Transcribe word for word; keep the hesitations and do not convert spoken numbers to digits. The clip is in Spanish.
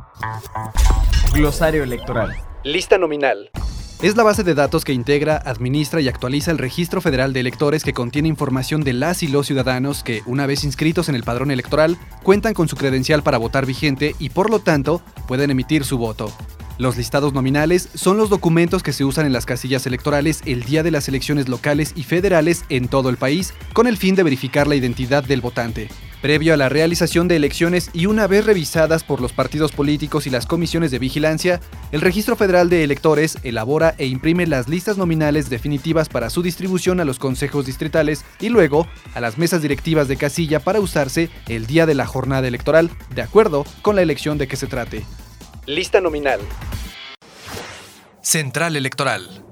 Glosario electoral. Lista nominal. Es la base de datos que integra, administra y actualiza el Registro Federal de Electores, que contiene información de las y los ciudadanos que, una vez inscritos en el padrón electoral, cuentan con su credencial para votar vigente y, por lo tanto, pueden emitir su voto. Los listados nominales son los documentos que se usan en las casillas electorales el día de las elecciones locales y federales en todo el país, con el fin de verificar la identidad del votante. Previo a la realización de elecciones y una vez revisadas por los partidos políticos y las comisiones de vigilancia, el Registro Federal de Electores elabora e imprime las listas nominales definitivas para su distribución a los consejos distritales y luego a las mesas directivas de casilla para usarse el día de la jornada electoral, de acuerdo con la elección de que se trate. Lista nominal. Central Electoral.